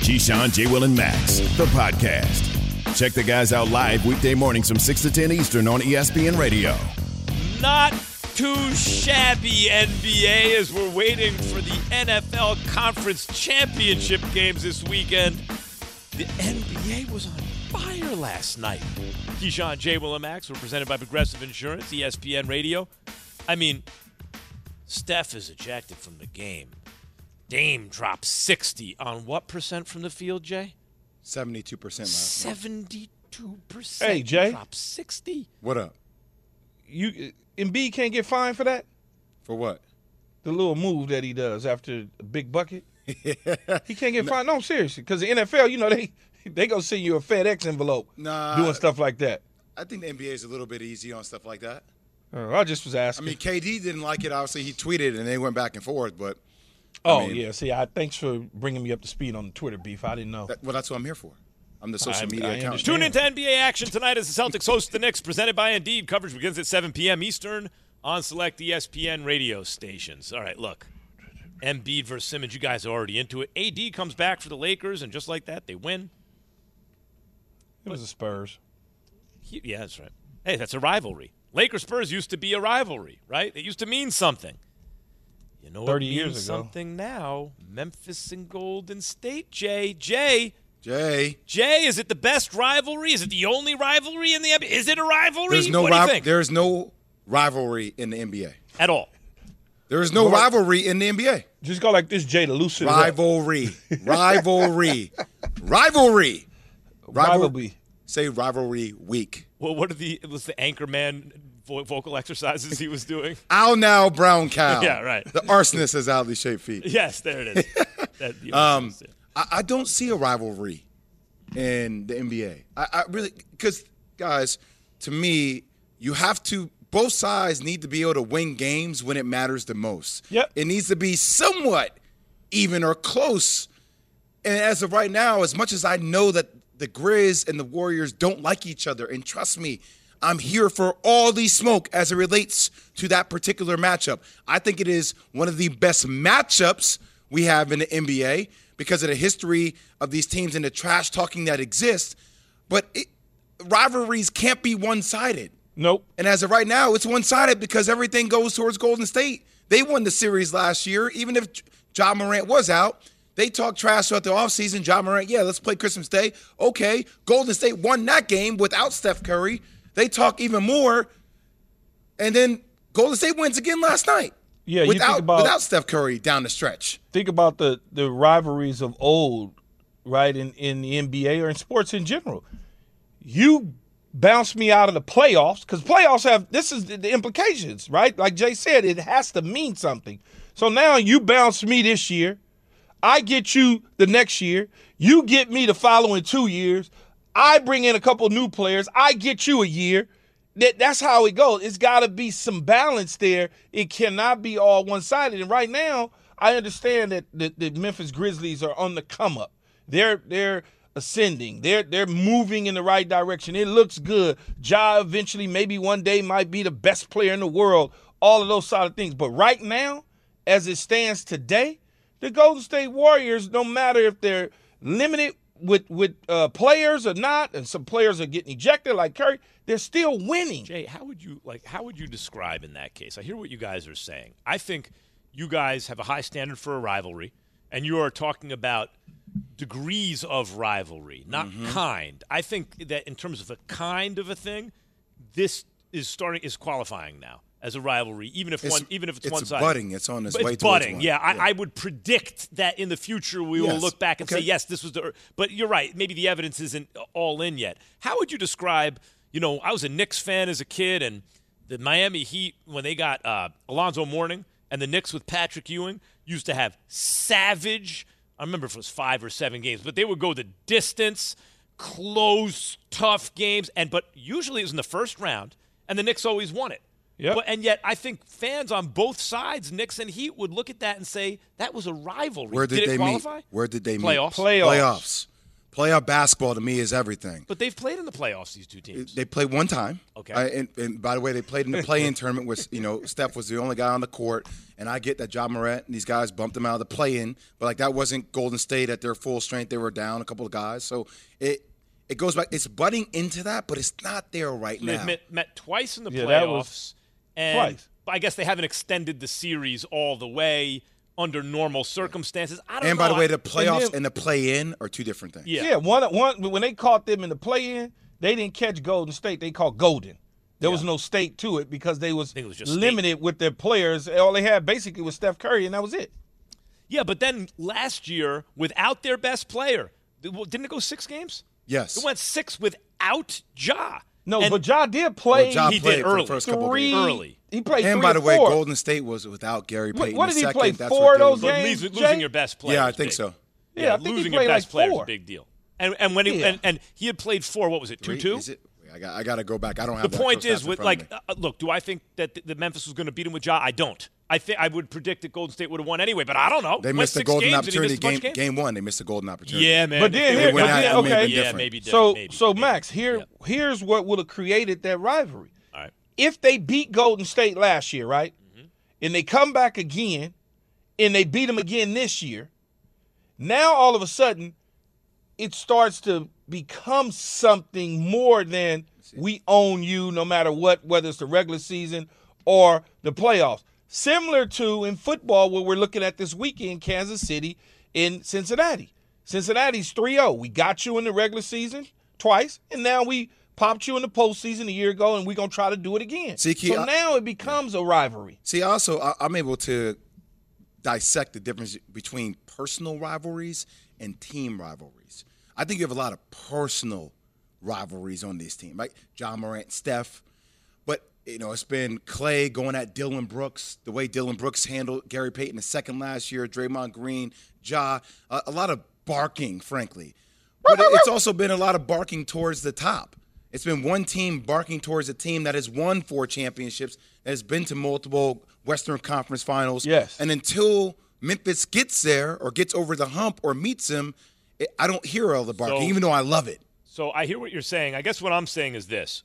Keyshawn, J. Will, and Max, the podcast. Check the guys out live weekday mornings from 6 to 10 Eastern on ESPN Radio. Not too shabby, NBA, as we're waiting for the NFL Conference Championship games this weekend. The NBA was on fire last night. Keyshawn, J. Will, and Max were presented by Progressive Insurance, ESPN Radio. I mean, Steph is ejected from the game. Dame dropped 60 on what percent from the field, Jay? 72% last night. 72%. Hey, Jay. Dropped 60. What up? Embiid can't get fined for that? For what? The little move that he does after a big bucket? He can't get fined? No, seriously. Because the NFL, you know, they going to send you a FedEx envelope doing stuff like that. I think the NBA is a little bit easy on stuff like that. I just was asking. I mean, KD didn't like it. Obviously, he tweeted and they went back and forth, but yeah. See, thanks for bringing me up to speed on the Twitter beef. I didn't know. That's what I'm here for. I'm the social media account. Tune into NBA action tonight as the Celtics host the Knicks, presented by Indeed. Coverage begins at 7 p.m. Eastern on select ESPN radio stations. All right, look. Embiid versus Simmons, you guys are already into it. AD comes back for the Lakers, and just like that, they win. It was the Spurs. Yeah, that's right. Hey, that's a rivalry. Lakers-Spurs used to be a rivalry, right? It used to mean something. You know what 30 years means ago. something now? Memphis and Golden State, Jay, is it the best rivalry? Is it the only rivalry in the NBA? Is it a rivalry? There's no what do you think? There's no rivalry in the NBA. At all. There is no rivalry in the NBA. Just go like this, Jay, to loosen Rivalry. Rivalry. Say rivalry week. Well, what was the Anchorman vocal exercises he was doing? Ow now, brown cow. Yeah, right. The arsonist has oddly shaped feet. Yes, there it is. I don't see a rivalry in the NBA. I really, because, guys, to me, both sides need to be able to win games when it matters the most. Yep. It needs to be somewhat even or close. And as of right now, as much as I know that the Grizz and the Warriors don't like each other, and trust me, I'm here for all the smoke as it relates to that particular matchup. I think it is one of the best matchups we have in the NBA because of the history of these teams and the trash talking that exists. But rivalries can't be one-sided. Nope. And as of right now, it's one-sided because everything goes towards Golden State. They won the series last year, even if Ja Morant was out. They talked trash throughout the offseason. Ja Morant, let's play Christmas Day. Okay, Golden State won that game without Steph Curry. They talk even more. And then Golden State wins again last night. Yeah, without Steph Curry down the stretch. Think about the rivalries of old, right, in the NBA or in sports in general. You bounce me out of the playoffs because playoffs this is the implications, right? Like Jay said, it has to mean something. So now you bounce me this year. I get you the next year. You get me the following 2 years. I bring in a couple new players. I get you a year. That's how it goes. It's got to be some balance there. It cannot be all one-sided. And right now, I understand that the Memphis Grizzlies are on the come up. They're ascending. They're moving in the right direction. It looks good. Ja eventually, maybe one day, might be the best player in the world. All of those sort of things. But right now, as it stands today, the Golden State Warriors, no matter if they're limited with players or not, and some players are getting ejected like Curry, they're still winning. Jay, how would you describe in that case? I hear what you guys are saying. I think you guys have a high standard for a rivalry, and you are talking about degrees of rivalry, not kind. I think that in terms of a kind of a thing, this is qualifying now as a rivalry, even if it's one side. It's budding. It's on its way it's towards budding. one. Yeah, I would predict that in the future we will look back and say, yes, this was the – but you're right. Maybe the evidence isn't all in yet. How would you describe – I was a Knicks fan as a kid, and the Miami Heat, when they got Alonzo Mourning and the Knicks with Patrick Ewing, used to have savage – I remember if it was 5 or 7 games, but they would go the distance, close, tough games, but usually it was in the first round, and the Knicks always won it. Yep. And yet I think fans on both sides, Knicks and Heat, would look at that and say that was a rivalry. Where did it qualify? meet? Where did they Playoffs. meet? Playoffs. Playoff basketball to me is everything. But they've played in the playoffs, these two teams. They played one time. Okay. And by the way, they played in the play-in tournament where, Steph was the only guy on the court. And I get that Ja Morant and these guys bumped them out of the play-in. But, that wasn't Golden State at their full strength. They were down a couple of guys. So it goes back. It's budding into that, but it's not there right now. They've met twice in the playoffs. Twice. I guess they haven't extended the series all the way under normal circumstances. I don't know. And by the way, the playoffs and the play-in are two different things. Yeah. One when they caught them in the play-in, they didn't catch Golden State. They caught Golden. There was no state to it because they was just limited with their players. All they had basically was Steph Curry, and that was it. Yeah, but then last year, without their best player, didn't it go 6 games? Yes. It went 6 without Ja. No, but Ja did play. Ja he played did for early. the first couple of games. Early. He played And 3 by the or way, 4. Golden State was without Gary Payton. What did he second. play, That's 4 of those ridiculous. games? Losing Jay? your best player. Yeah, I is think big. so. Yeah, I think losing he played your best like player is 4. a big deal. And when and he had played 4. What was it? 2-2. Is it? I got to go back. I don't have The the point actual is, stats in with front of me. look, do I think that the Memphis was going to beat him with Ja? I don't. I would predict that Golden State would have won anyway, but I don't know. They Went missed the 6 golden games and he opportunity. missed a bunch of games. Game 1, they missed the golden opportunity. Yeah, man. But then If they here- went but out, then- okay. yeah, different. maybe different. So maybe. Max, here's what would have created that rivalry. All right. If they beat Golden State last year, right, and they come back again, and they beat them again this year, now all of a sudden it starts to become something more than we own you no matter what, whether it's the regular season or the playoffs. Similar to in football where we're looking at this weekend, Kansas City in Cincinnati. Cincinnati's 3-0. We got you in the regular season twice, and now we popped you in the postseason a year ago, and we're going to try to do it again. See, Key, now it becomes a rivalry. See, also, I'm able to dissect the difference between personal rivalries and team rivalries. I think you have a lot of personal rivalries on this team, right? Ja Morant, Steph. But, it's been Clay going at Dylan Brooks, the way Dylan Brooks handled Gary Payton the second last year, Draymond Green, Ja. A lot of barking, frankly. But it's also been a lot of barking towards the top. It's been one team barking towards a team that has won 4 championships, that has been to multiple Western Conference finals. Yes. And until Memphis gets there or gets over the hump or meets them, I don't hear all the barking, even though I love it. So I hear what you're saying. I guess what I'm saying is this.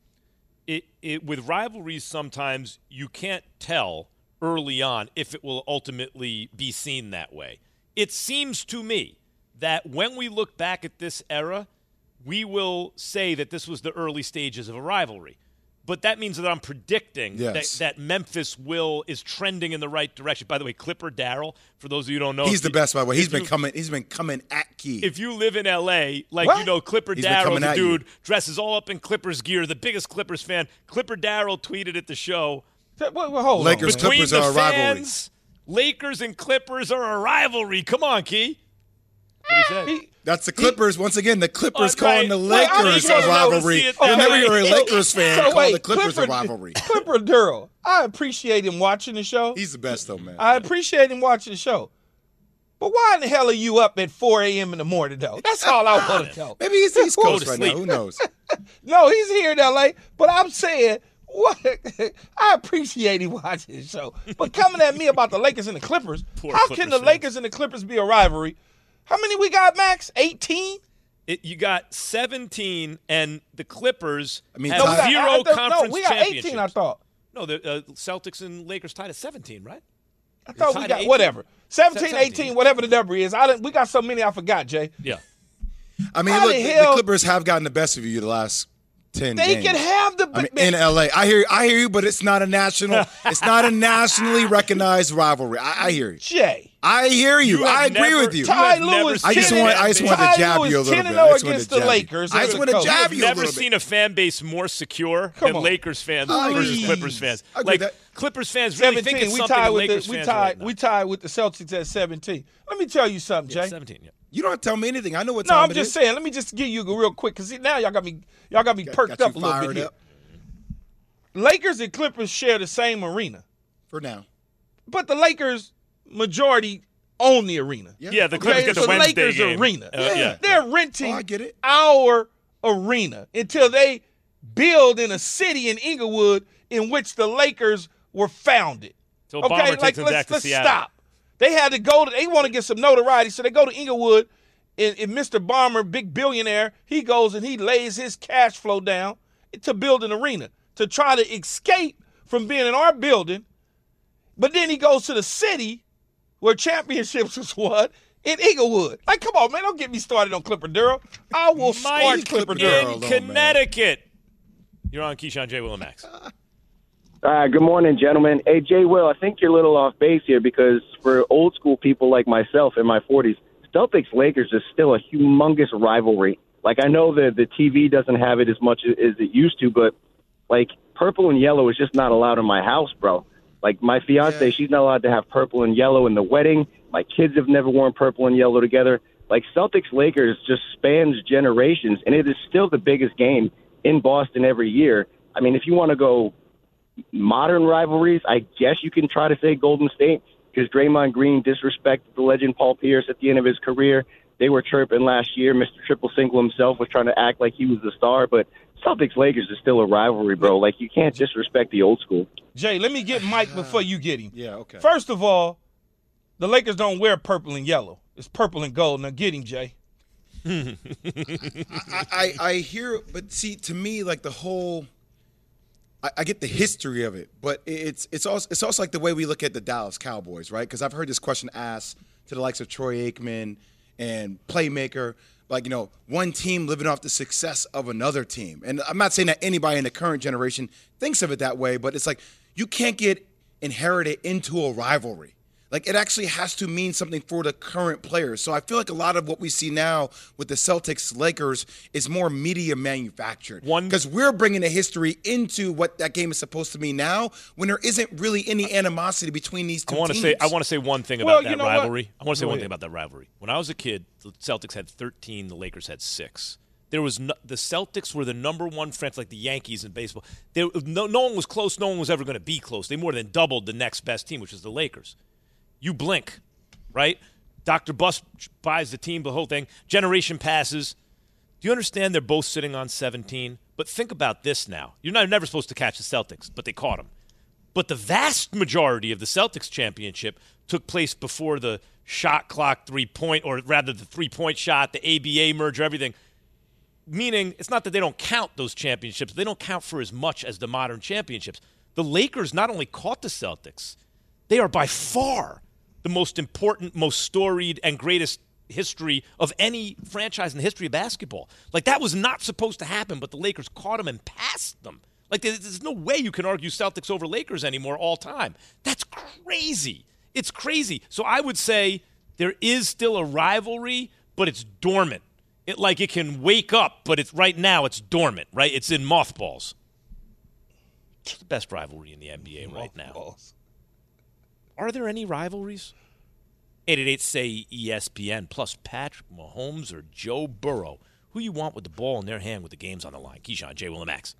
With rivalries, sometimes you can't tell early on if it will ultimately be seen that way. It seems to me that when we look back at this era, we will say that this was the early stages of a rivalry. But that means that I'm predicting that Memphis is trending in the right direction. By the way, Clipper Darrell, for those of you who don't know, he's the best, by the way. He's been coming at Key. If you live in L.A., Clipper He's Darrell, the dude, you. dresses all up in Clippers gear, the biggest Clippers fan. Clipper Darrell tweeted at the show, Hold Lakers on, Clippers between are a the rivalry. fans, Lakers and Clippers are a rivalry. Come on, Key. That's what he said. That's the Clippers. Once again, the Clippers calling the Right. Lakers Well, a rivalry. You'll never hear a Lakers fan call the Clippers a rivalry. Clipper Darrell, I appreciate him watching the show. He's the best, though, man. I appreciate him watching the show. But why in the hell are you up at 4 a.m. in the morning, though? That's all I want to know. Maybe he's East Coast to right sleep. now. Who knows? No, he's here in L.A., but I'm saying, what? I appreciate him watching the show. But coming at me about the Lakers and the Clippers, Poor how Clippers can the fans. Lakers and the Clippers be a rivalry? How many we got, Max? 18? You got 17, and the Clippers have No, we zero got- conference we got 18, championships. I thought. No, the Celtics and Lakers tied at 17, right? I thought we tied got, at 18. whatever. 17, 17. 18, whatever the number is. We got so many I forgot, Jay. Yeah. I mean, How look, the the hell- Clippers have gotten the best of you the last 10 They games. can have the I mean, in LA. I hear you, but it's not a nationally recognized rivalry. I hear you. Jay. I hear you. I agree with you. Ty have never Lewis. seen I just fan wanted base. to jab you a little bit. 10-0 I just wanted against to the jab you. Lakers. I just want to Coach. jab I've you a never little seen bit. a fan base more secure Come than on. Lakers fans Please. versus Clippers fans. I agree with that. Clippers fans really think 17. it's We something tied that with Lakers the we fans tied are we tied with the Celtics at 17. Let me tell you something, Jay. 17, yeah. You don't have to tell me anything. I know what No, time I'm it just is. saying. Let me just give you real quick because now y'all got me perked Got up a you little fired bit here. up Lakers and Clippers share the same arena, for now. but the Lakers majority own the arena. Yeah, the Clippers get It's the the Wednesday Lakers game. arena. Yeah. They're renting Oh, I get it. our arena until they build in a city in Inglewood in which the Lakers were founded. So Ballmer takes them back to let's Seattle. stop. They had to go they want to get some notoriety, so they go to Inglewood And Mr. Balmer, big billionaire, he goes and he lays his cash flow down to build an arena to try to escape from being in our building. But then he goes to the city where championships was won in Inglewood. Like, come on, man, don't get me started on Clipper Durham. I will scorch Clipper Durham. In Connecticut. You're on Keyshawn, J. Will, and Max. Good morning, gentlemen. Hey, Jay Will, I think you're a little off base here because for old school people like myself in my 40s, Celtics-Lakers is still a humongous rivalry. Like, I know that the TV doesn't have it as much as it used to, but, like, purple and yellow is just not allowed in my house, bro. Like, my fiance, she's not allowed to have purple and yellow in the wedding. My kids have never worn purple and yellow together. Like, Celtics-Lakers just spans generations, and it is still the biggest game in Boston every year. I mean, if you want to go modern rivalries, I guess you can try to say Golden State because Draymond Green disrespected the legend Paul Pierce at the end of his career. They were chirping last year. Mr. Triple Single himself was trying to act like he was the star, but Celtics-Lakers is still a rivalry, bro. Like, you can't disrespect the old school. Jay, let me get Mike before you get him. Yeah, okay. First of all, the Lakers don't wear purple and yellow. It's purple and gold. Now get him, Jay. I hear, but see, to me, like the whole, I get the history of it, but it's also like the way we look at the Dallas Cowboys, right? Because I've heard this question asked to the likes of Troy Aikman and Playmaker, like, you know, one team living off the success of another team. And I'm not saying that anybody in the current generation thinks of it that way, but it's like you can't get inherited into a rivalry. Like, it actually has to mean something for the current players. So I feel like a lot of what we see now with the Celtics-Lakers is more media manufactured. Because we're bringing the history into what that game is supposed to mean now when there isn't really any animosity between these two teams. I want to say one thing about that rivalry. I want to say one thing about that rivalry. When I was a kid, the Celtics had 13, the Lakers had 6. There was the Celtics were the number one franchise, like the Yankees in baseball. No one was close. No one was ever going to be close. They more than doubled the next best team, which is the Lakers. You blink, right? Dr. Buss buys the team, the whole thing. Generation passes. Do you understand they're both sitting on 17? But think about this now. You're never supposed to catch the Celtics, but they caught them. But the vast majority of the Celtics championship took place before the shot clock 3-point, or rather the 3-point shot, the ABA merger, everything. Meaning, it's not that they don't count those championships. They don't count for as much as the modern championships. The Lakers not only caught the Celtics, they are by far the most important, most storied, and greatest history of any franchise in the history of basketball. Like, that was not supposed to happen, but the Lakers caught them and passed them. Like, there's no way you can argue Celtics over Lakers anymore all time. That's crazy. It's crazy. So I would say there is still a rivalry, but it's dormant. It can wake up, but right now it's dormant, right? It's in mothballs. It's the best rivalry in the NBA right now. Are there any rivalries? 888-SAY-ESPN plus Patrick Mahomes or Joe Burrow. Who you want with the ball in their hand with the games on the line? Keyshawn, J. Will, and Max.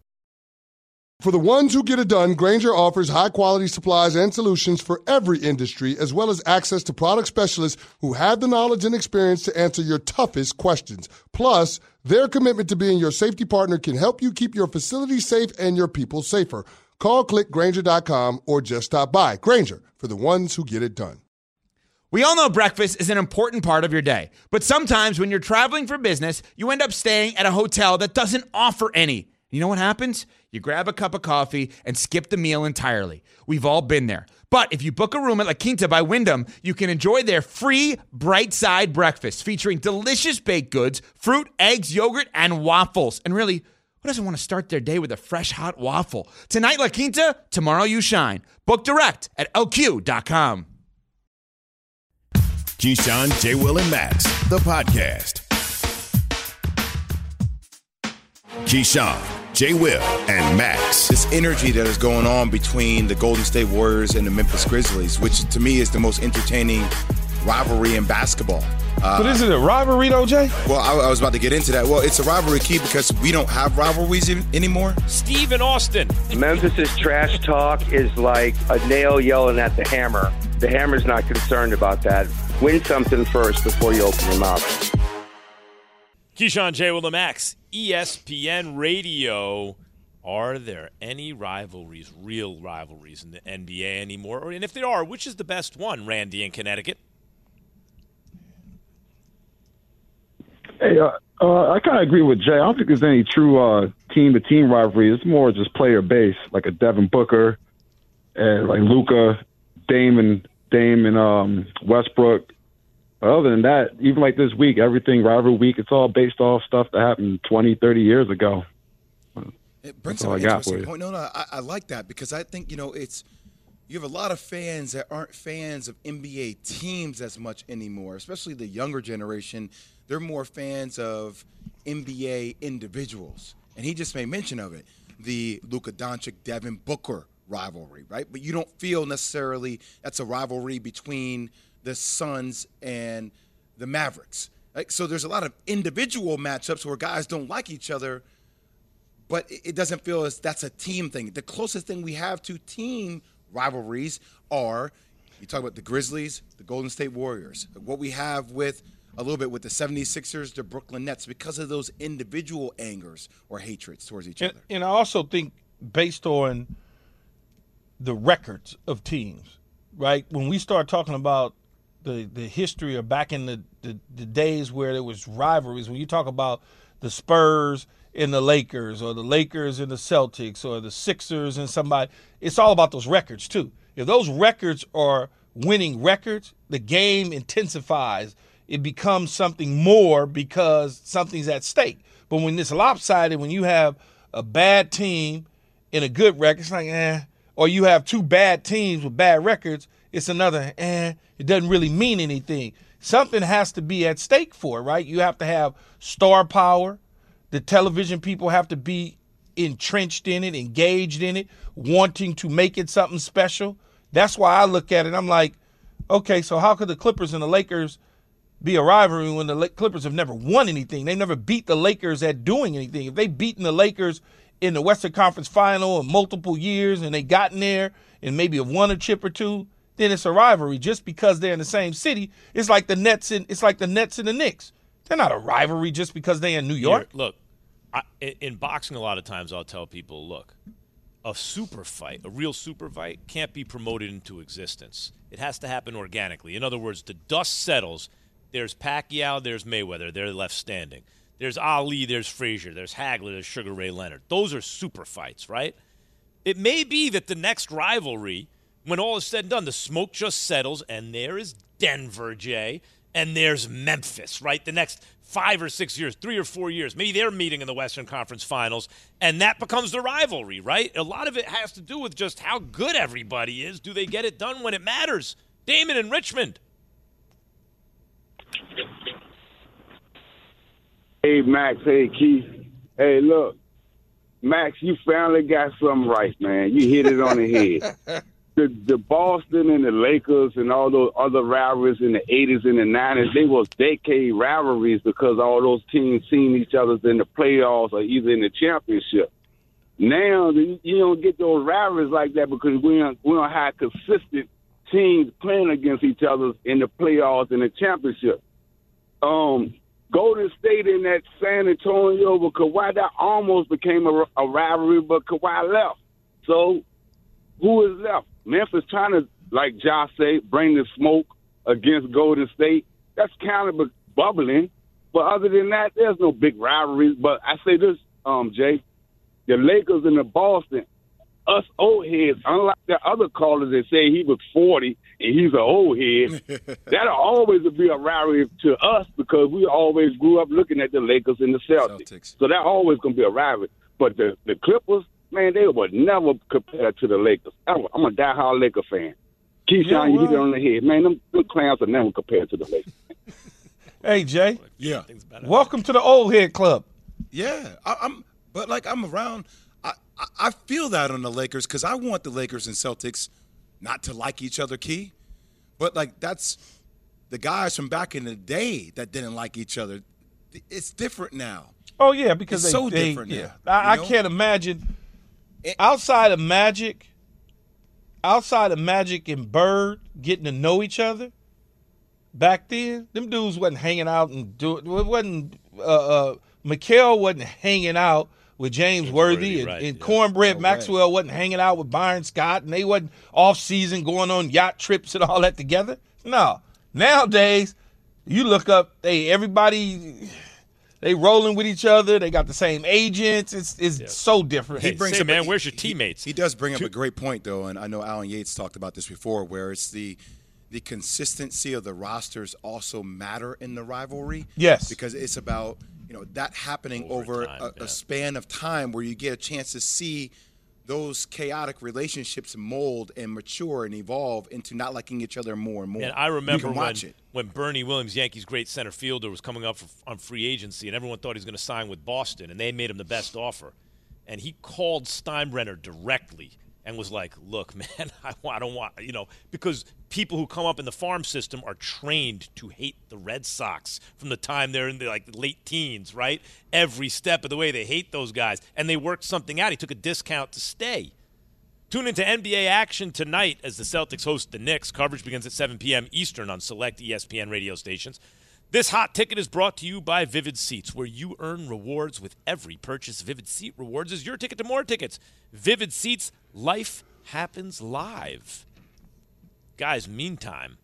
For the ones who get it done, Grainger offers high-quality supplies and solutions for every industry, as well as access to product specialists who have the knowledge and experience to answer your toughest questions. Plus, their commitment to being your safety partner can help you keep your facility safe and your people safer. Call, click Grainger.com, or just stop by. Grainger, for the ones who get it done. We all know breakfast is an important part of your day, but sometimes when you're traveling for business, you end up staying at a hotel that doesn't offer any. You know what happens? You grab a cup of coffee and skip the meal entirely. We've all been there. But if you book a room at La Quinta by Wyndham, you can enjoy their free Bright Side breakfast featuring delicious baked goods, fruit, eggs, yogurt, and waffles. And really, who doesn't want to start their day with a fresh, hot waffle? Tonight, La Quinta, tomorrow you shine. Book direct at LQ.com. Keyshawn, J. Will, and Max, the podcast. Keyshawn, J. Will, and Max. This energy that is going on between the Golden State Warriors and the Memphis Grizzlies, which to me is the most entertaining rivalry in basketball. But is it a rivalry, though, Jay? Well, I was about to get into that. Well, it's a rivalry, Key, because we don't have rivalries anymore. Steve in Austin. Memphis's trash talk is like a nail yelling at the hammer. The hammer's not concerned about that. Win something first before you open your mouth. Keyshawn, J. Will, and Max, ESPN Radio. Are there any rivalries, real rivalries in the NBA anymore? And if there are, which is the best one, Randy in Connecticut? Hey, I kind of agree with Jay. I don't think there's any true team-to-team rivalry. It's more just player-based, like a Devin Booker and like Luka, Dame and Westbrook. But other than that, even like this week, everything rivalry week, it's all based off stuff that happened 20, 30 years ago. It brings up an interesting point. No, I like that because I think, you have a lot of fans that aren't fans of NBA teams as much anymore, especially the younger generation. They're more fans of NBA individuals. And he just made mention of it, the Luka Doncic, Devin Booker rivalry, right? But you don't feel necessarily that's a rivalry between the Suns and the Mavericks. Like, so there's a lot of individual matchups where guys don't like each other, but it doesn't feel as that's a team thing. The closest thing we have to team rivalries are, you talk about the Grizzlies, the Golden State Warriors, what we have with a little bit with the 76ers, the Brooklyn Nets, because of those individual angers or hatreds towards each other. And I also think based on the records of teams, right? When we start talking about the history of back in the days where there was rivalries, when you talk about the Spurs and the Lakers or the Lakers and the Celtics or the Sixers and somebody, it's all about those records too. If those records are winning records, the game intensifies. It becomes something more because something's at stake. But when it's lopsided, when you have a bad team and a good record, it's like, or you have two bad teams with bad records, it's another, it doesn't really mean anything. Something has to be at stake for it, right? You have to have star power. The television people have to be entrenched in it, engaged in it, wanting to make it something special. That's why I look at it. I'm like, okay, so how could the Clippers and the Lakers be a rivalry when the Clippers have never won anything? They've never beat the Lakers at doing anything. If they've beaten the Lakers in the Western Conference Final in multiple years and they gotten there and maybe have won a chip or two, then it's a rivalry. Just because they're in the same city, it's like the Nets and the Knicks. They're not a rivalry just because they're in New York. Here, look, in boxing, a lot of times I'll tell people, look, a super fight, a real super fight, can't be promoted into existence. It has to happen organically. In other words, the dust settles. There's Pacquiao, there's Mayweather, they're left standing. There's Ali, there's Frazier, there's Hagler, there's Sugar Ray Leonard. Those are super fights, right? It may be that the next rivalry, when all is said and done, the smoke just settles, and there is Denver, Jay, and there's Memphis, right? The next 5 or 6 years, 3 or 4 years, maybe they're meeting in the Western Conference Finals, and that becomes the rivalry, right? A lot of it has to do with just how good everybody is. Do they get it done when it matters? Damon in Richmond. Hey, Max. Hey, Keith. Hey, look. Max, you finally got something right, man. You hit it on the head. The Boston and the Lakers and all those other rivalries in the 80s and the 90s, they was decade rivalries because all those teams seen each other in the playoffs or either in the championship. Now, you don't get those rivalries like that because we don't have consistent teams playing against each other in the playoffs and the championship. Golden State in that San Antonio with Kawhi, that almost became a rivalry, but Kawhi left. So who is left? Memphis trying to, like Josh said, bring the smoke against Golden State. That's kind of bubbling. But other than that, there's no big rivalries. But I say this, Jay, the Lakers and the Boston, us old heads, unlike the other callers that say he was 40 and he's an old head, that'll always be a rivalry to us because we always grew up looking at the Lakers and the Celtics. So that's always going to be a rivalry. But the Clippers, man, they would never compare to the Lakers. I'm a diehard Laker fan. Keyshawn, you hit it on the head. Man, them clowns are never compared to the Lakers. Hey, Jay. Yeah. Welcome to the old head club. Yeah. I'm around. I feel that on the Lakers because I want the Lakers and Celtics not to like each other, Key. But, that's the guys from back in the day that didn't like each other. It's different now. Oh, yeah, because it's so different now. I can't imagine outside of Magic and Bird getting to know each other back then, them dudes wasn't hanging out and Mikal wasn't hanging out with James Worthy and Cornbread Maxwell wasn't hanging out with Byron Scott, and they wasn't off-season going on yacht trips and all that together. No. Nowadays, you look up, hey, everybody They rolling with each other. They got the same agents. It's so different. Hey, where's your teammates? He does bring up a great point, though, and I know Alan Yates talked about this before, where it's the consistency of the rosters also matter in the rivalry. Yes. Because it's about, that happening over a span of time where you get a chance to see those chaotic relationships mold and mature and evolve into not liking each other more and more. And I remember when Bernie Williams, Yankees' great center fielder, was coming up on free agency, and everyone thought he was going to sign with Boston, and they made him the best offer. And he called Steinbrenner directly and was like, look, man, I don't want, because people who come up in the farm system are trained to hate the Red Sox from the time they're in the late teens, right? Every step of the way they hate those guys. And they worked something out. He took a discount to stay. Tune into NBA action tonight as the Celtics host the Knicks. Coverage begins at 7 p.m. Eastern on select ESPN radio stations. This hot ticket is brought to you by Vivid Seats, where you earn rewards with every purchase. Vivid Seat Rewards is your ticket to more tickets. Vivid Seats, life happens live. Guys, meantime,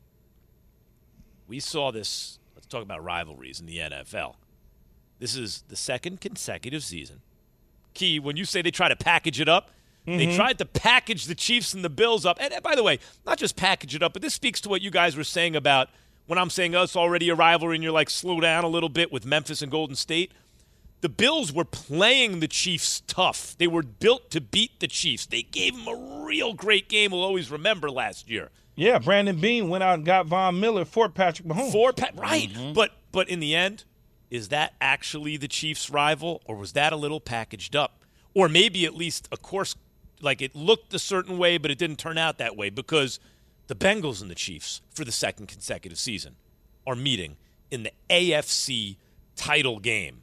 we saw this. Let's talk about rivalries in the NFL. This is the second consecutive season. Key, when you say they try to package it up, they tried to package the Chiefs and the Bills up. And by the way, not just package it up, but this speaks to what you guys were saying about when I'm saying, it's already a rivalry, and you're like, slow down a little bit with Memphis and Golden State. The Bills were playing the Chiefs tough. They were built to beat the Chiefs. They gave them a real great game we'll always remember last year. Yeah, Brandon Beane went out and got Von Miller for Patrick Mahomes. Right. But in the end, is that actually the Chiefs' rival, or was that a little packaged up? Or maybe at least, of course, like it looked a certain way, but it didn't turn out that way because the Bengals and the Chiefs, for the second consecutive season, are meeting in the AFC title game.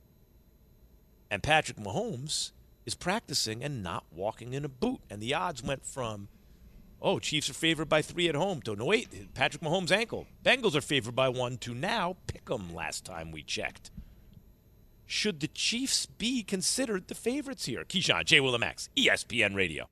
And Patrick Mahomes is practicing and not walking in a boot. And the odds went from, Chiefs are favored by 3 at home to, no, wait, Patrick Mahomes' ankle. Bengals are favored by 1 to now pick 'em last time we checked. Should the Chiefs be considered the favorites here? Keyshawn, J. Will and Max, ESPN Radio.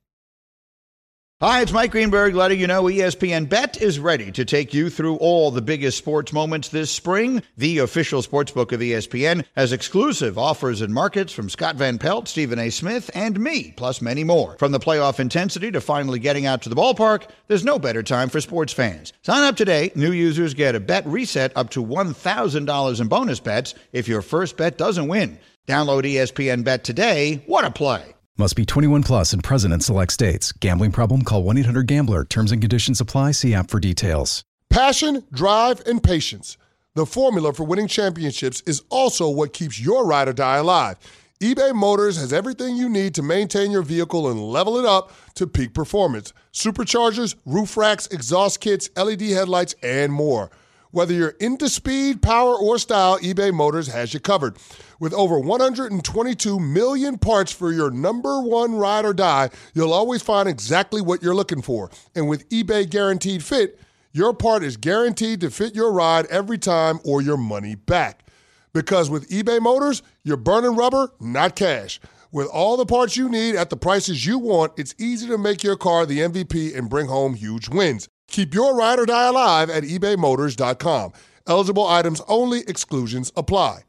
Hi, it's Mike Greenberg letting you know ESPN Bet is ready to take you through all the biggest sports moments this spring. The official sportsbook of ESPN has exclusive offers and markets from Scott Van Pelt, Stephen A. Smith, and me, plus many more. From the playoff intensity to finally getting out to the ballpark, there's no better time for sports fans. Sign up today. New users get a bet reset up to $1,000 in bonus bets if your first bet doesn't win. Download ESPN Bet today. What a play. Must be 21 plus and present in select states. Gambling problem? Call 1-800-GAMBLER. Terms and conditions apply. See app for details. Passion, drive, and patience. The formula for winning championships is also what keeps your ride or die alive. eBay Motors has everything you need to maintain your vehicle and level it up to peak performance. Superchargers, roof racks, exhaust kits, LED headlights, and more. Whether you're into speed, power, or style, eBay Motors has you covered. With over 122 million parts for your number one ride or die, you'll always find exactly what you're looking for. And with eBay Guaranteed Fit, your part is guaranteed to fit your ride every time or your money back. Because with eBay Motors, you're burning rubber, not cash. With all the parts you need at the prices you want, it's easy to make your car the MVP and bring home huge wins. Keep your ride or die alive at ebaymotors.com. Eligible items only. Exclusions apply.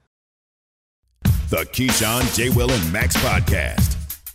The Keyshawn, J. Will, and Max Podcast.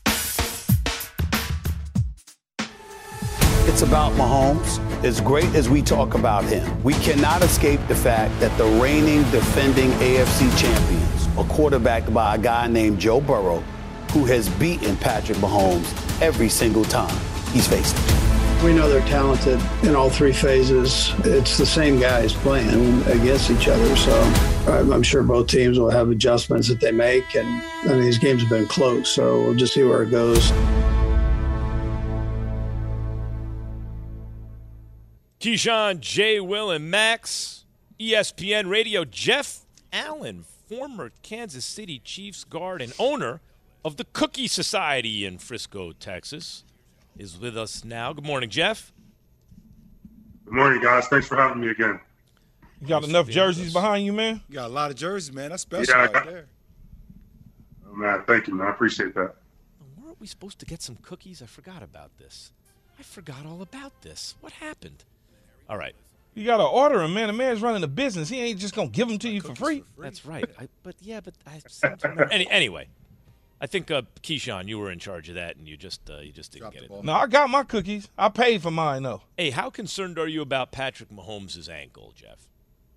It's about Mahomes. As great as we talk about him, we cannot escape the fact that the reigning, defending AFC champions are quarterbacked by a guy named Joe Burrow, who has beaten Patrick Mahomes every single time he's faced him. We know they're talented in all three phases. It's the same guys playing against each other. So I'm sure both teams will have adjustments that they make. And these games have been close, so we'll just see where it goes. Keyshawn, J. Will, and Max, ESPN Radio. Jeff Allen, former Kansas City Chiefs guard and owner of the Cookie Society in Frisco, Texas, is with us now. Good morning, Jeff. Good morning, guys. Thanks for having me again. You got enough jerseys behind you, man? You got a lot of jerseys, man. That's special right there. Oh, man. Thank you, man. I appreciate that. Weren't we supposed to get some cookies? I forgot about this. I forgot all about this. What happened? All right. You got to order them, man. The man's running a business. He ain't just going to give them to you for free. That's right. Anyway, I think Keyshawn, you were in charge of that, and you just didn't get it. No, I got my cookies. I paid for mine, though. Hey, how concerned are you about Patrick Mahomes' ankle, Jeff?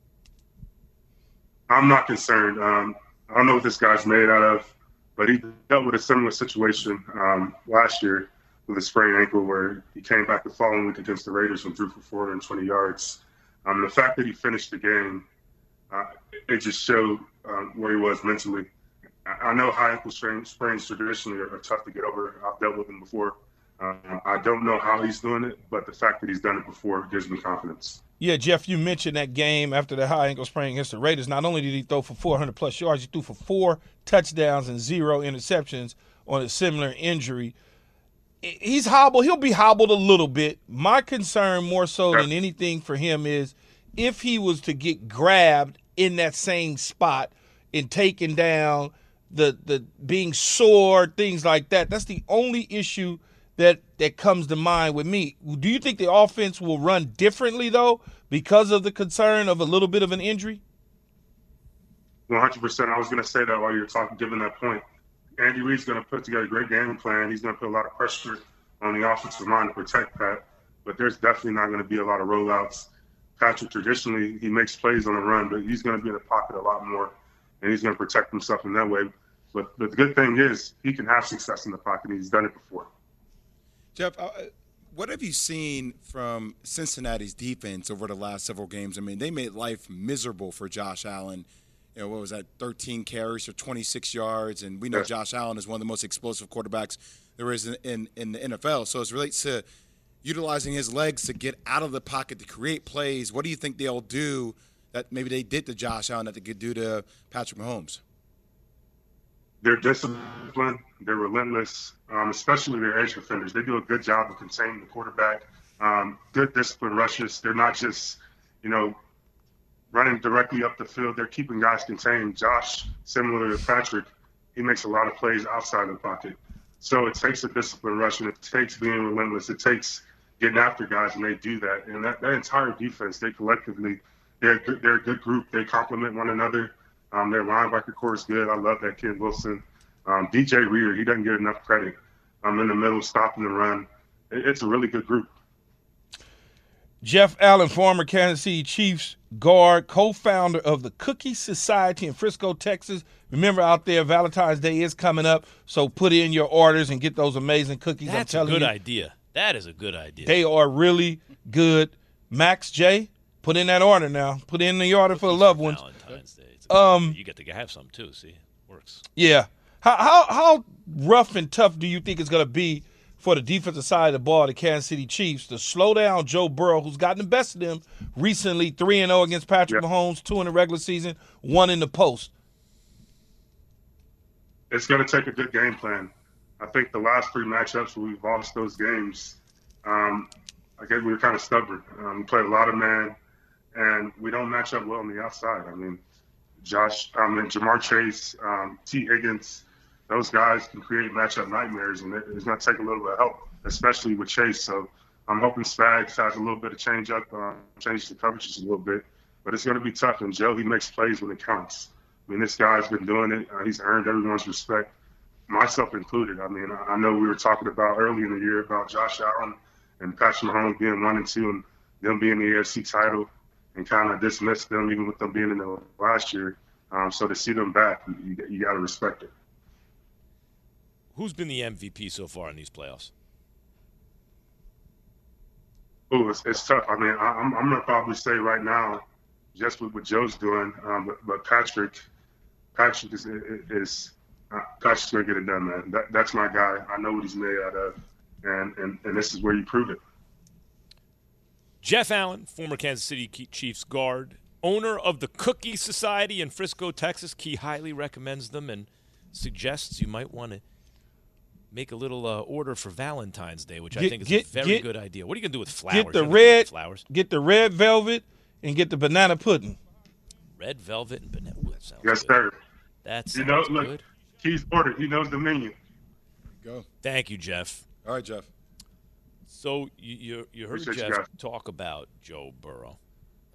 I'm not concerned. I don't know what this guy's made out of, but he dealt with a similar situation last year with a sprained ankle where he came back the following week against the Raiders and threw for 420 yards. The fact that he finished the game, it just showed where he was mentally. I know high ankle sprains traditionally are tough to get over. I've dealt with them before. I don't know how he's doing it, but the fact that he's done it before gives me confidence. Yeah, Jeff, you mentioned that game after the high ankle sprain against the Raiders. Not only did he throw for 400-plus yards, he threw for 4 touchdowns and 0 interceptions on a similar injury. He's hobbled. He'll be hobbled a little bit. My concern more so than anything for him is if he was to get grabbed in that same spot and taken down, the being sore, things like that. That's the only issue that comes to mind with me. Do you think the offense will run differently, though, because of the concern of a little bit of an injury? 100%. I was going to say that while you were talking, giving that point. Andy Reid's going to put together a great game plan. He's going to put a lot of pressure on the offensive line to protect Pat, but there's definitely not going to be a lot of rollouts. Patrick, traditionally, he makes plays on the run, but he's going to be in the pocket a lot more, and he's going to protect himself in that way. But the good thing is he can have success in the pocket. He's done it before. Jeff, what have you seen from Cincinnati's defense over the last several games? I mean, they made life miserable for Josh Allen. You know, what was that, 13 carries for 26 yards? And we know Josh Allen is one of the most explosive quarterbacks there is in the NFL. So as it relates to utilizing his legs to get out of the pocket to create plays, what do you think they'll do that maybe they did to Josh Allen that they could do to Patrick Mahomes? They're disciplined. They're relentless, especially their edge defenders. They do a good job of containing the quarterback. Good disciplined rushes. They're not just, running directly up the field. They're keeping guys contained. Josh, similar to Patrick, he makes a lot of plays outside the pocket. So it takes a disciplined rush, and it takes being relentless. It takes getting after guys, and they do that. And that entire defense, they're a good group. They complement one another. Their linebacker core is good. I love that kid, Wilson. DJ Reader, he doesn't get enough credit. In the middle, stopping the run. It's a really good group. Jeff Allen, former Kansas City Chiefs guard, co-founder of the Cookie Society in Frisco, Texas. Remember out there, Valentine's Day is coming up, so put in your orders and get those amazing cookies. That's a good idea. That is a good idea. They are really good. Max J, put in that order now. Put in the order for the loved ones. Valentine's Day. You get to have some too. See, works. Yeah. How rough and tough do you think it's going to be for the defensive side of the ball, the Kansas City Chiefs, to slow down Joe Burrow, who's gotten the best of them recently, 3-0 against Patrick Mahomes, 2 in the regular season, 1 in the post? It's going to take a good game plan. I think the last 3 matchups where we've lost those games, I guess we were kind of stubborn. We played a lot of man, and we don't match up well on the outside. I mean, Jamar Chase, T. Higgins, those guys can create matchup nightmares, and it's going to take a little bit of help, especially with Chase. So I'm hoping Spags has a little bit of change-up, change the coverages a little bit. But it's going to be tough, and Joe, he makes plays when it counts. I mean, this guy's been doing it. He's earned everyone's respect, myself included. I mean, I know we were talking about early in the year about Josh Allen and Patrick Mahomes being 1 and 2 and them being the AFC title, and kind of dismissed them even with them being in the last year. So to see them back, you got to respect it. Who's been the MVP so far in these playoffs? Oh, it's tough. I mean, I'm going to probably say right now, just with what Joe's doing, but Patrick's going to get it done, man. That's my guy. I know what he's made out of, and this is where you prove it. Jeff Allen, former Kansas City Chiefs guard, owner of the Cookie Society in Frisco, Texas. Key highly recommends them and suggests you might want to make a little order for Valentine's Day, which I think is a very good idea. What are you going to do with flowers? Get the red velvet and get the banana pudding. Red velvet and banana. Ooh, that sounds yes, good. Sir. That sounds good. He's ordered. He knows the menu. Go. Thank you, Jeff. All right, Jeff. So you heard Jeff talk about Joe Burrow.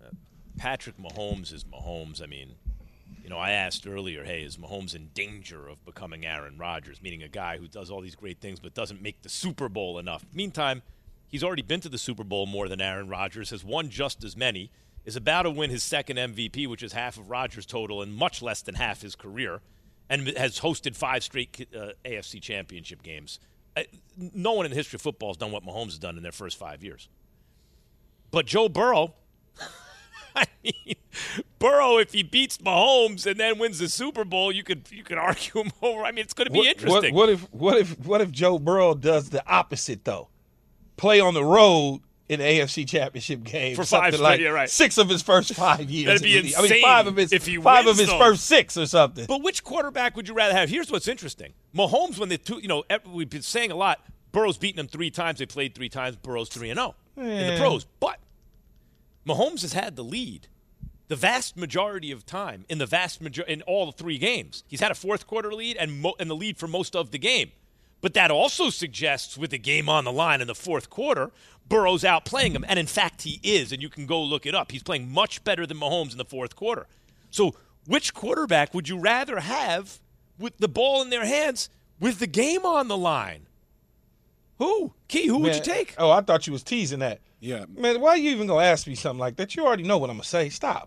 Patrick Mahomes is Mahomes. I mean, I asked earlier, hey, is Mahomes in danger of becoming Aaron Rodgers, meaning a guy who does all these great things but doesn't make the Super Bowl enough? Meantime, he's already been to the Super Bowl more than Aaron Rodgers, has won just as many, is about to win his second MVP, which is half of Rodgers' total and much less than half his career, and has hosted 5 straight AFC championship games. No one in the history of football has done what Mahomes has done in their first 5 years. But Joe Burrow, I mean, Burrow, if he beats Mahomes and then wins the Super Bowl, you could argue him over. I mean, it's going to be interesting. What if Joe Burrow does the opposite though? Play on the road in the AFC Championship game for 5 like yeah, right. 6 of his first 5 years. That'd be insane. I mean, 5 of his if he five wins of his those. first 6 or something. But which quarterback would you rather have? Here's what's interesting: Mahomes, when we've been saying a lot. Burrow's beaten him 3 times. They played 3 times. Burrow's 3-0 in the pros, but Mahomes has had the lead the vast majority of time in all the 3 games. He's had a fourth quarter lead and the lead for most of the game. But that also suggests, with the game on the line in the fourth quarter, Burrow's outplaying him. And in fact, he is, and you can go look it up. He's playing much better than Mahomes in the fourth quarter. So which quarterback would you rather have with the ball in their hands with the game on the line? Who? Key, who would you take? Oh, I thought you was teasing that. Yeah. Man, why are you even going to ask me something like that? You already know what I'm going to say. Stop.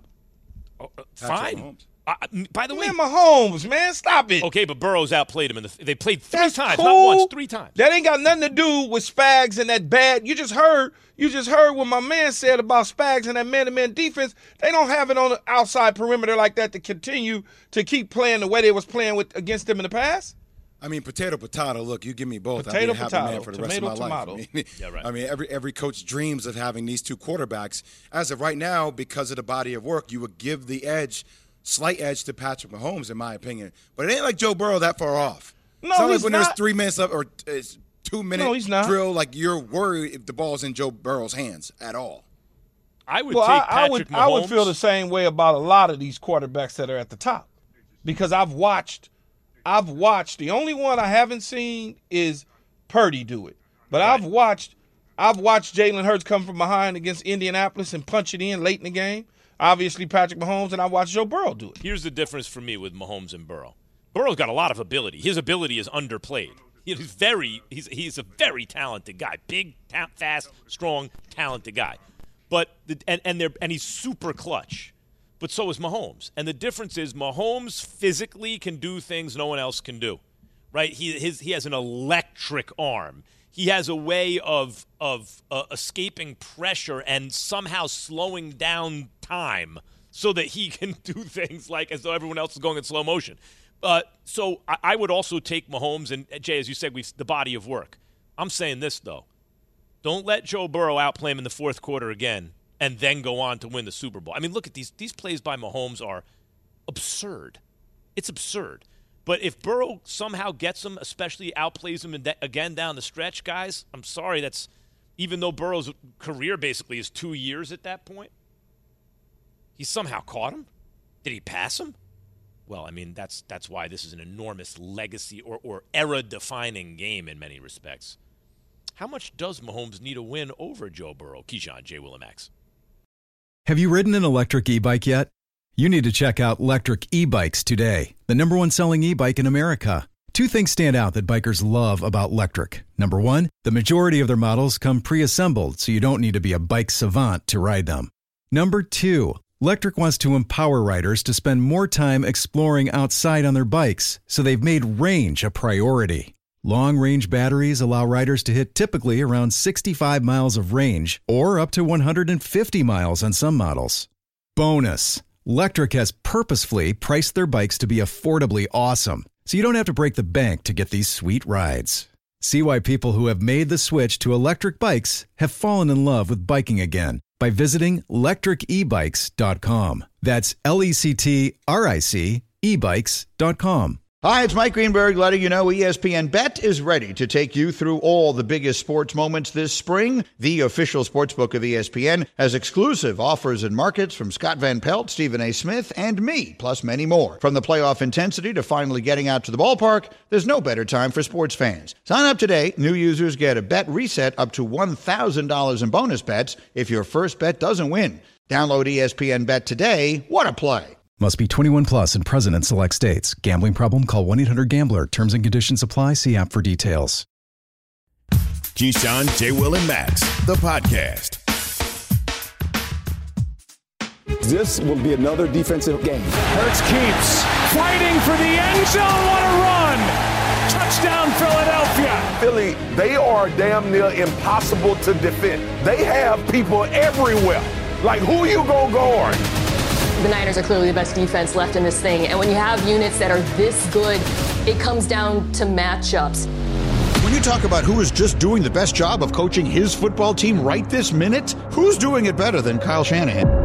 Fine. By the way, Mahomes, man, stop it. Okay, but Burrow's outplayed him. They played 3 That's times, cool. not once, 3 times. That ain't got nothing to do with Spags and that bad. You just heard what my man said about Spags and that man-to-man defense. They don't have it on the outside perimeter like that to continue to keep playing the way they was playing against them in the past. I mean, potato. Look, you give me both. Potato, I'll be a happy man for the rest of my life. Yeah, right. I mean, every coach dreams of having these 2 quarterbacks. As of right now, because of the body of work, you would give the slight edge to Patrick Mahomes, in my opinion. But it ain't like Joe Burrow that far off. No, it's not he's like when not. there's 3 minutes left or 2-minute drill, like you're worried if the ball's in Joe Burrow's hands at all. I would take Patrick Mahomes. I would feel the same way about a lot of these quarterbacks that are at the top, because I've watched. The only one I haven't seen is Purdy do it, but right. I've watched Jalen Hurts come from behind against Indianapolis and punch it in late in the game. Obviously, Patrick Mahomes, and I watched Joe Burrow do it. Here's the difference for me with Mahomes and Burrow. Burrow's got a lot of ability. His ability is underplayed. He's a very talented guy, big, fast, strong, talented guy. But and he's super clutch. But so is Mahomes. And the difference is Mahomes physically can do things no one else can do, right? He has an electric arm. He has a way of escaping pressure and somehow slowing down time so that he can do things like as though everyone else is going in slow motion. So I would also take Mahomes, and Jay, as you said, the body of work. I'm saying this, though. Don't let Joe Burrow outplay him in the fourth quarter again and then go on to win the Super Bowl. I mean, look at these plays by Mahomes are absurd. It's absurd. But if Burrow somehow gets him, especially outplays him again down the stretch, guys, I'm sorry, that's even though Burrow's career basically is 2 years at that point, he somehow caught him. Did he pass him? Well, I mean, that's why this is an enormous legacy or era-defining game in many respects. How much does Mahomes need a win over Joe Burrow? Keyshawn, J. Will and Max. Have you ridden an electric e-bike yet? You need to check out Lectric E-Bikes today, the #1 selling e-bike in America. 2 things stand out that bikers love about Lectric. Number 1, the majority of their models come pre-assembled, so you don't need to be a bike savant to ride them. Number 2, Lectric wants to empower riders to spend more time exploring outside on their bikes, so they've made range a priority. Long-range batteries allow riders to hit typically around 65 miles of range or up to 150 miles on some models. Bonus, Lectric has purposefully priced their bikes to be affordably awesome, so you don't have to break the bank to get these sweet rides. See why people who have made the switch to electric bikes have fallen in love with biking again by visiting lectricebikes.com. That's LECTRIC ebikes.com. Hi, it's Mike Greenberg letting you know ESPN Bet is ready to take you through all the biggest sports moments this spring. The official sportsbook of ESPN has exclusive offers and markets from Scott Van Pelt, Stephen A. Smith, and me, plus many more. From the playoff intensity to finally getting out to the ballpark, there's no better time for sports fans. Sign up today. New users get a bet reset up to $1,000 in bonus bets if your first bet doesn't win. Download ESPN Bet today. What a play. Must be 21 plus and present in select states. Gambling problem? Call 1-800-GAMBLER. Terms and conditions apply. See app for details. Keyshawn, J. Will, and Max, the podcast. This will be another defensive game. Hurts keeps fighting for the end zone. What a run! Touchdown, Philadelphia. Philly, they are damn near impossible to defend. They have people everywhere. Like, who you gonna guard? The Niners are clearly the best defense left in this thing. And when you have units that are this good, it comes down to matchups. When you talk about who is just doing the best job of coaching his football team right this minute, who's doing it better than Kyle Shanahan?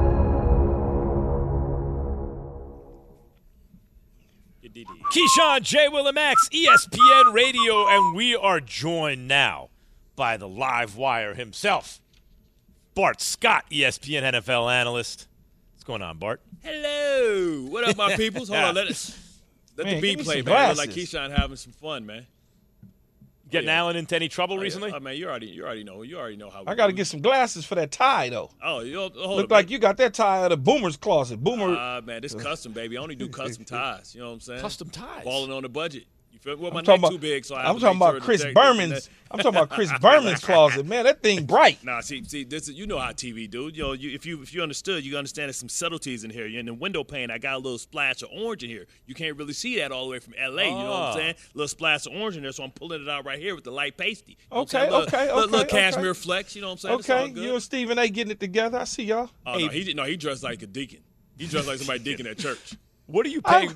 Keyshawn, J. Will, and Max, ESPN Radio, and we are joined now by the live wire himself, Bart Scott, ESPN NFL analyst. What's going on, Bart? Hello. What up, my peoples? Hold on. Let the beat play, man. Like Keyshawn having some fun, man. Getting Allen into any trouble recently? Oh, man, you already know how. I got to get some glasses for that tie, though. Oh, look like you got that tie out of Boomer's closet. Boomer. Man, this custom, baby. I only do custom ties. You know what I'm saying? Custom ties. Balling on the budget. You feel? Well, my neck too big, so I'm talking about Chris Berman's. I'm talking about Chris Berman's closet, man. That thing bright. Nah, see, this is, you know how TV, dude. You know, if you understood, you understand there's some subtleties in here. In the window pane, I got a little splash of orange in here. You can't really see that all the way from LA. You know what I'm saying? A little splash of orange in there, so I'm pulling it out right here with the light pasty. Okay. Little cashmere flex. You know what I'm saying? Okay, you and Stephen A. getting it together. I see y'all. Oh, no, he dressed like a deacon. He dressed like somebody deacon at church. What are you paying?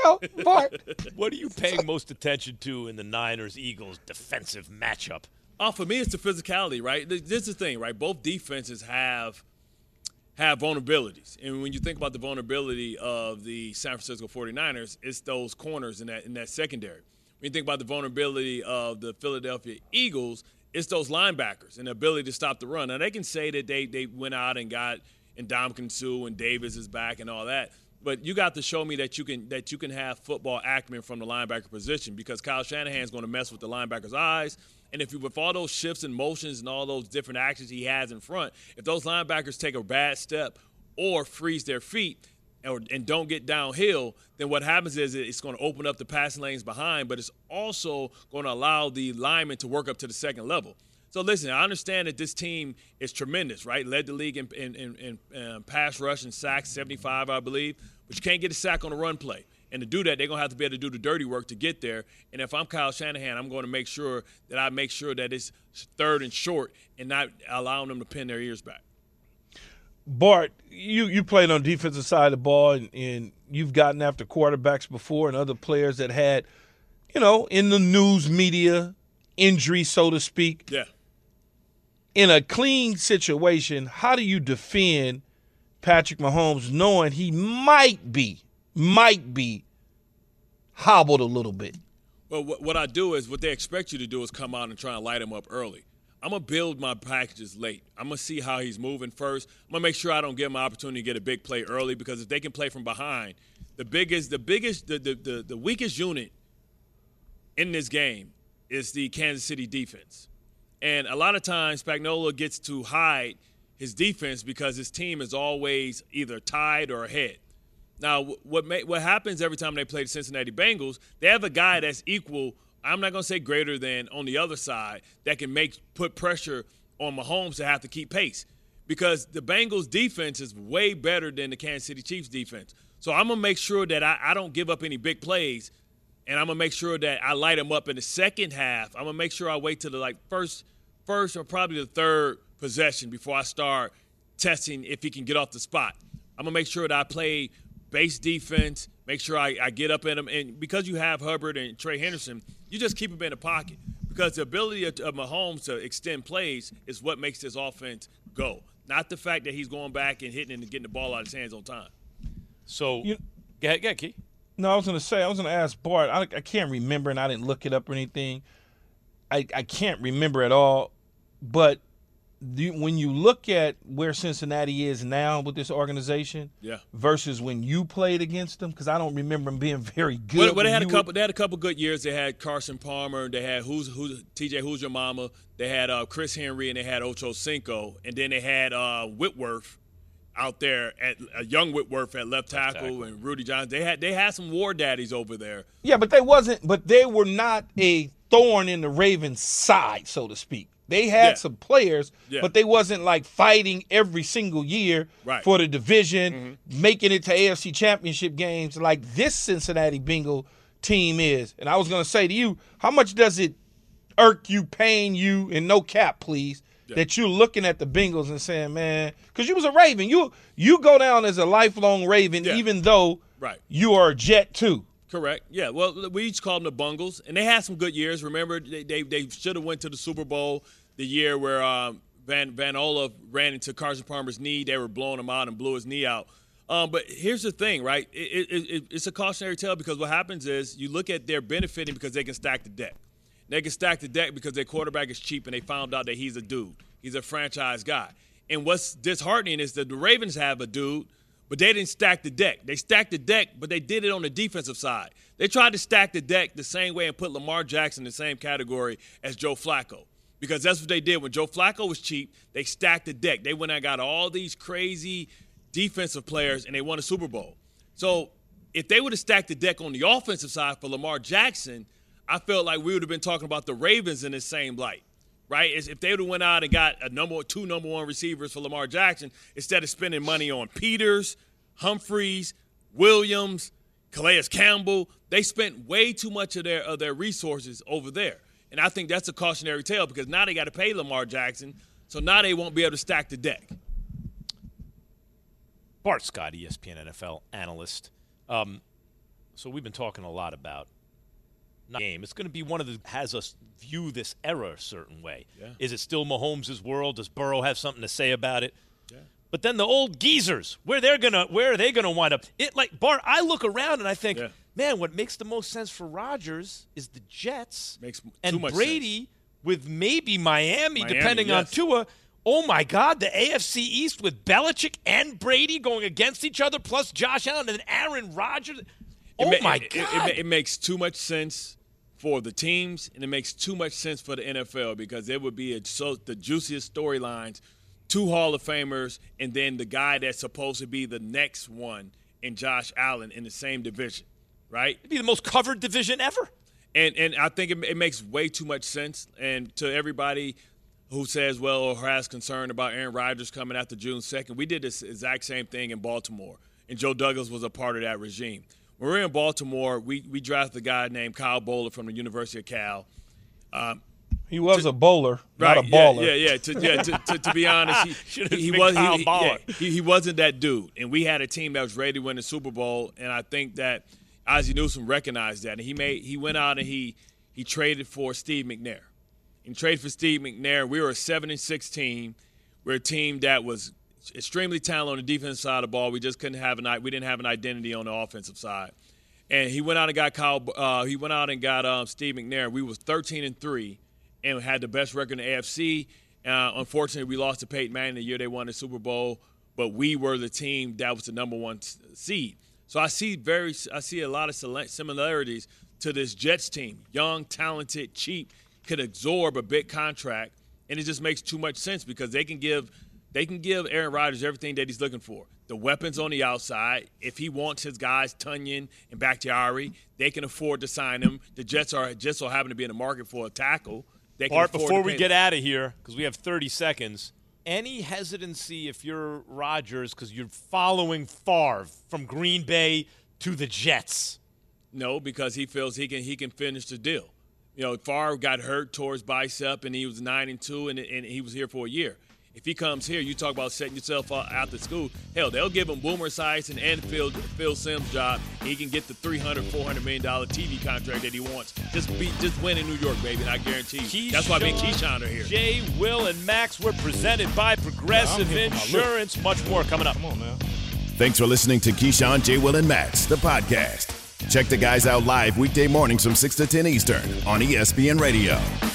Bart. What are you paying most attention to in the Niners-Eagles defensive matchup? Oh, for me, it's the physicality, right? This is the thing, right? Both defenses have vulnerabilities. And when you think about the vulnerability of the San Francisco 49ers, it's those corners in that secondary. When you think about the vulnerability of the Philadelphia Eagles, it's those linebackers and the ability to stop the run. Now, they can say that they went out and got Ndamukong Suh and Davis is back and all that. But you got to show me that you can have football acumen from the linebacker position, because Kyle Shanahan's going to mess with the linebacker's eyes. And with all those shifts and motions and all those different actions he has in front, if those linebackers take a bad step or freeze their feet and don't get downhill, then what happens is it's going to open up the passing lanes behind, but it's also going to allow the linemen to work up to the second level. So, listen, I understand that this team is tremendous, right? Led the league in pass rush and sacks, 75, I believe. But you can't get a sack on a run play. And to do that, they're going to have to be able to do the dirty work to get there. And if I'm Kyle Shanahan, I'm going to make sure that it's third and short and not allowing them to pin their ears back. Bart, you played on the defensive side of the ball, and you've gotten after quarterbacks before and other players that had, in the news media, injury, so to speak. Yeah. In a clean situation, how do you defend Patrick Mahomes knowing he might be hobbled a little bit? Well, what I do is, what they expect you to do is come out and try and light him up early. I'm going to build my packages late. I'm going to see how he's moving first. I'm going to make sure I don't give him an opportunity to get a big play early, because if they can play from behind, the weakest unit in this game is the Kansas City defense. And a lot of times Spagnuolo gets to hide his defense because his team is always either tied or ahead. Now, what happens every time they play the Cincinnati Bengals, they have a guy that's equal, I'm not going to say greater than, on the other side, that can put pressure on Mahomes to have to keep pace, because the Bengals defense is way better than the Kansas City Chiefs defense. So I'm going to make sure that I don't give up any big plays, and I'm going to make sure that I light them up in the second half. I'm going to make sure I wait till the first or probably the third possession before I start testing if he can get off the spot. I'm going to make sure that I play base defense, make sure I get up at him. And because you have Hubbard and Trey Henderson, you just keep him in the pocket, because the ability of Mahomes to extend plays is what makes this offense go, not the fact that he's going back and hitting and getting the ball out of his hands on time. So, go ahead, Key. No, I was going to ask Bart. I can't remember, and I didn't look it up or anything. I can't remember at all. But when you look at where Cincinnati is now with this organization, versus when you played against them, because I don't remember them being very good. Well, they had a couple good years. They had Carson Palmer. They had TJ Who's Your Mama. They had Chris Henry, and they had Ocho Cinco, and then they had Whitworth. out there at young Whitworth at left tackle and Rudy Johnson. They had some war daddies over there. Yeah, but they were not a thorn in the Ravens' side, so to speak. They had some players, but they wasn't like fighting every single year for the division, making it to AFC Championship games like this Cincinnati Bengal team is. And I was going to say to you, how much does it irk you, pain you, and no cap, please, that you're looking at the Bengals and saying, man, because you was a Raven. You go down as a lifelong Raven, even though you are a Jet too. Correct. Yeah. Well, we each called them the Bungles, and they had some good years. Remember, they should have went to the Super Bowl the year where Van Olaf ran into Carson Palmer's knee. They were blowing him out and blew his knee out. But here's the thing, right? It's a cautionary tale because what happens is you look at they're benefiting because they can stack the deck. They can stack the deck because their quarterback is cheap and they found out that he's a dude. He's a franchise guy. And what's disheartening is that the Ravens have a dude, but they didn't stack the deck. They stacked the deck, but they did it on the defensive side. They tried to stack the deck the same way and put Lamar Jackson in the same category as Joe Flacco because that's what they did. When Joe Flacco was cheap, they stacked the deck. They went and got all these crazy defensive players, and they won a Super Bowl. So if they would have stacked the deck on the offensive side for Lamar Jackson, I felt like we would have been talking about the Ravens in the same light. Right? If they would have went out and got two number one receivers for Lamar Jackson instead of spending money on Peters, Humphreys, Williams, Calais Campbell, they spent way too much of their resources over there. And I think that's a cautionary tale because now they got to pay Lamar Jackson, so now they won't be able to stack the deck. Bart Scott, ESPN NFL analyst. So we've been talking a lot about game. It's going to be one of the has us view this era a certain way. Yeah. Is it still Mahomes' world? Does Burrow have something to say about it? Yeah. But then the old geezers, where are they gonna wind up? It like Bart, I look around and I think, man, what makes the most sense for Rodgers is the Jets and Brady sense. With maybe Miami depending on Tua. Oh my God, the AFC East with Belichick and Brady going against each other, plus Josh Allen and Aaron Rodgers. My God, it makes too much sense for the teams, and it makes too much sense for the NFL because it would be the juiciest storylines, 2 Hall of Famers, and then the guy that's supposed to be the next one in Josh Allen in the same division, right? It'd be the most covered division ever. And I think it makes way too much sense. And to everybody who says, well, or has concern about Aaron Rodgers coming after June 2nd, we did this exact same thing in Baltimore, and Joe Douglas was a part of that regime. When we were in Baltimore, we drafted a guy named Kyle Bowler from the University of Cal. He was a bowler, not a baller. To be honest, he wasn't that dude. And we had a team that was ready to win the Super Bowl, and I think that Ozzie Newsome recognized that. And he went out and he traded for Steve McNair. And traded for Steve McNair. We were a 7-6 team. We're a team that was extremely talented on the defensive side of the ball. We just we didn't have an identity on the offensive side. And he went out and got Steve McNair. We was 13-3 and had the best record in the AFC. Unfortunately, we lost to Peyton Manning the year they won the Super Bowl, but we were the team that was the number 1 seed. So I see a lot of similarities to this Jets team. Young, talented, cheap, could absorb a big contract, and it just makes too much sense because they can give Aaron Rodgers everything that he's looking for. The weapons on the outside. If he wants his guys, Tunyon and Bakhtiari, they can afford to sign him. The Jets are just so happen to be in the market for a tackle. Bart, before we get out of here, because we have 30 seconds, any hesitancy if you're Rodgers because you're following Favre from Green Bay to the Jets? No, because he feels he can finish the deal. You know, Favre got hurt, tore his bicep, and he was 9-2, and he was here for a year. If he comes here, you talk about setting yourself out to school. Hell, they'll give him Boomer Esiason and Phil Simms' job. He can get the $300, $400 million TV contract that he wants. Just win in New York, baby, and I guarantee you. That's why me and Keyshawn are here. Jay, Will, and Max were presented by Progressive Insurance. Much more coming up. Come on, man. Thanks for listening to Keyshawn, Jay, Will, and Max, the podcast. Check the guys out live weekday mornings from 6 to 10 Eastern on ESPN Radio.